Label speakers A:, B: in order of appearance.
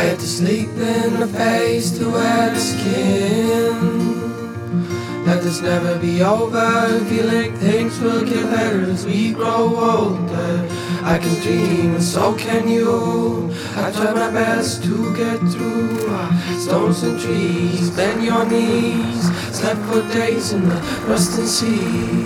A: had to sleep in the face to wear the skin. Let this never be over. Feel like things will get better as we grow older. I can dream and so can you. I try my best to get through stones and trees. Bend your knees. Slept for days in the rusting sea.